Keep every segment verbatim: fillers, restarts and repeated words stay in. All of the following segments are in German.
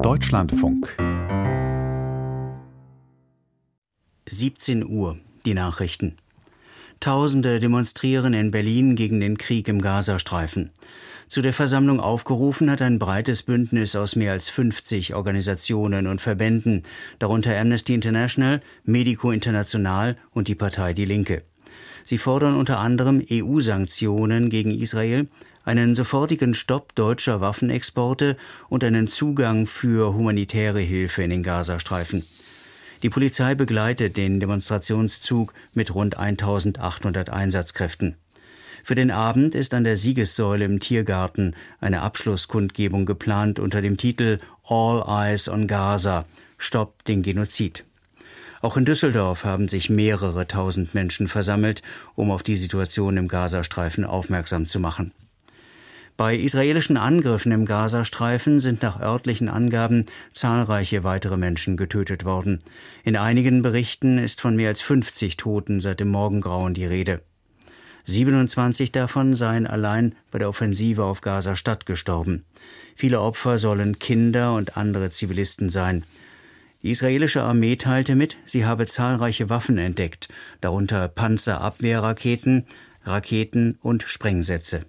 Deutschlandfunk. siebzehn Uhr, die Nachrichten. Tausende demonstrieren in Berlin gegen den Krieg im Gazastreifen. Zu der Versammlung aufgerufen hat ein breites Bündnis aus mehr als fünfzig Organisationen und Verbänden, darunter Amnesty International, Medico International und die Partei Die Linke. Sie fordern unter anderem E U-Sanktionen gegen Israel, einen sofortigen Stopp deutscher Waffenexporte und einen Zugang für humanitäre Hilfe in den Gazastreifen. Die Polizei begleitet den Demonstrationszug mit rund eintausendachthundert Einsatzkräften. Für den Abend ist an der Siegessäule im Tiergarten eine Abschlusskundgebung geplant unter dem Titel All Eyes on Gaza – Stopp den Genozid. Auch in Düsseldorf haben sich mehrere tausend Menschen versammelt, um auf die Situation im Gazastreifen aufmerksam zu machen. Bei israelischen Angriffen im Gazastreifen sind nach örtlichen Angaben zahlreiche weitere Menschen getötet worden. In einigen Berichten ist von mehr als fünfzig Toten seit dem Morgengrauen die Rede. siebenundzwanzig davon seien allein bei der Offensive auf Gaza-Stadt gestorben. Viele Opfer sollen Kinder und andere Zivilisten sein. Die israelische Armee teilte mit, sie habe zahlreiche Waffen entdeckt, darunter Panzerabwehrraketen, Raketen und Sprengsätze.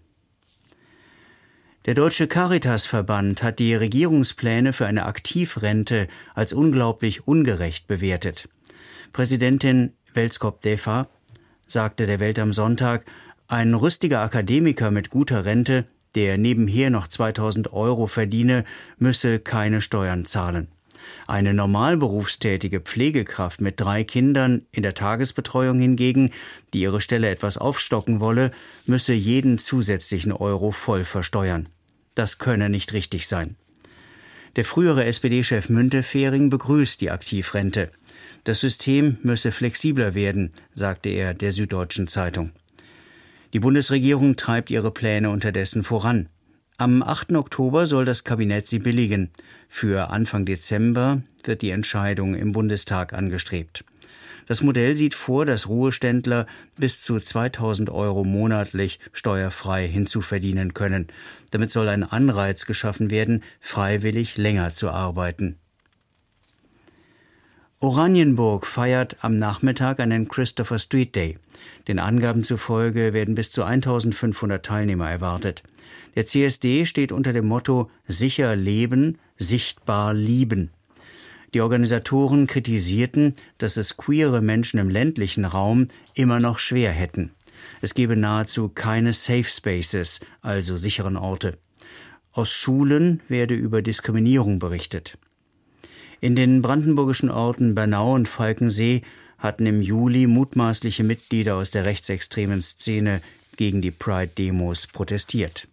Der Deutsche Caritasverband hat die Regierungspläne für eine Aktivrente als unglaublich ungerecht bewertet. Präsidentin Welskop-Defa sagte der Welt am Sonntag, ein rüstiger Akademiker mit guter Rente, der nebenher noch zweitausend Euro verdiene, müsse keine Steuern zahlen. Eine normalberufstätige Pflegekraft mit drei Kindern in der Tagesbetreuung hingegen, die ihre Stelle etwas aufstocken wolle, müsse jeden zusätzlichen Euro voll versteuern. Das könne nicht richtig sein. Der frühere S P D-Chef Müntefering begrüßt die Aktivrente. Das System müsse flexibler werden, sagte er der Süddeutschen Zeitung. Die Bundesregierung treibt ihre Pläne unterdessen voran. Am achten Oktober soll das Kabinett sie billigen. Für Anfang Dezember wird die Entscheidung im Bundestag angestrebt. Das Modell sieht vor, dass Ruheständler bis zu zweitausend Euro monatlich steuerfrei hinzuverdienen können. Damit soll ein Anreiz geschaffen werden, freiwillig länger zu arbeiten. Oranienburg feiert am Nachmittag einen Christopher Street Day. Den Angaben zufolge werden bis zu eintausendfünfhundert Teilnehmer erwartet. Der C S D steht unter dem Motto Sicher leben, sichtbar lieben. Die Organisatoren kritisierten, dass es queere Menschen im ländlichen Raum immer noch schwer hätten. Es gebe nahezu keine Safe Spaces, also sicheren Orte. Aus Schulen werde über Diskriminierung berichtet. In den brandenburgischen Orten Bernau und Falkensee hatten im Juli mutmaßliche Mitglieder aus der rechtsextremen Szene gegen die Pride-Demos protestiert.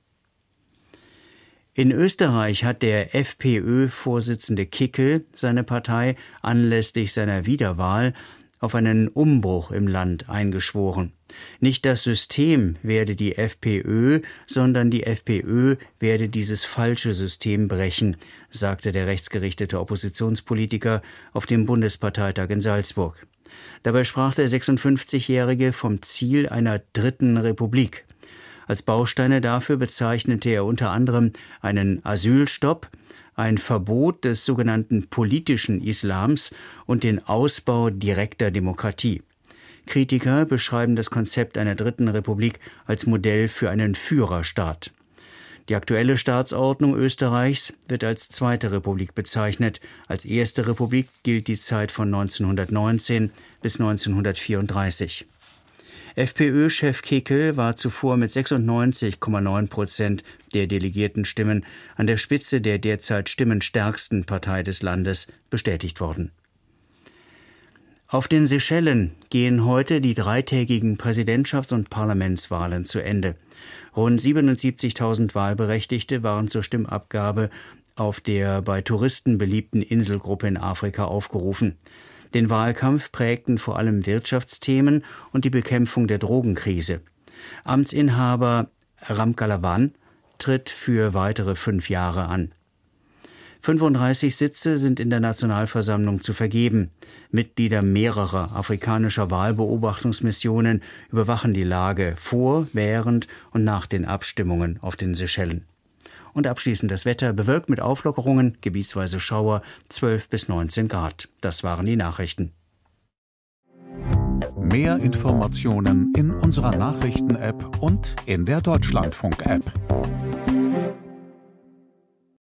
In Österreich hat der FPÖ-Vorsitzende Kickl seine Partei anlässlich seiner Wiederwahl auf einen Umbruch im Land eingeschworen. Nicht das System werde die FPÖ, sondern die FPÖ werde dieses falsche System brechen, sagte der rechtsgerichtete Oppositionspolitiker auf dem Bundesparteitag in Salzburg. Dabei sprach der sechsundfünfzigjährige vom Ziel einer dritten Republik. Als Bausteine dafür bezeichnete er unter anderem einen Asylstopp, ein Verbot des sogenannten politischen Islams und den Ausbau direkter Demokratie. Kritiker beschreiben das Konzept einer dritten Republik als Modell für einen Führerstaat. Die aktuelle Staatsordnung Österreichs wird als Zweite Republik bezeichnet. Als Erste Republik gilt die Zeit von neunzehnhundertneunzehn bis neunzehnhundertvierunddreißig. FPÖ-Chef Kickl war zuvor mit sechsundneunzig Komma neun Prozent der Delegiertenstimmen an der Spitze der derzeit stimmenstärksten Partei des Landes bestätigt worden. Auf den Seychellen gehen heute die dreitägigen Präsidentschafts- und Parlamentswahlen zu Ende. Rund siebenundsiebzigtausend Wahlberechtigte waren zur Stimmabgabe auf der bei Touristen beliebten Inselgruppe in Afrika aufgerufen. Den Wahlkampf prägten vor allem Wirtschaftsthemen und die Bekämpfung der Drogenkrise. Amtsinhaber Ramkalawan tritt für weitere fünf Jahre an. fünfunddreißig Sitze sind in der Nationalversammlung zu vergeben. Mitglieder mehrerer afrikanischer Wahlbeobachtungsmissionen überwachen die Lage vor, während und nach den Abstimmungen auf den Seychellen. Und abschließend das Wetter, bewölkt mit Auflockerungen, gebietsweise Schauer, zwölf bis neunzehn Grad. Das waren die Nachrichten. Mehr Informationen in unserer Nachrichten-App und in der Deutschlandfunk-App.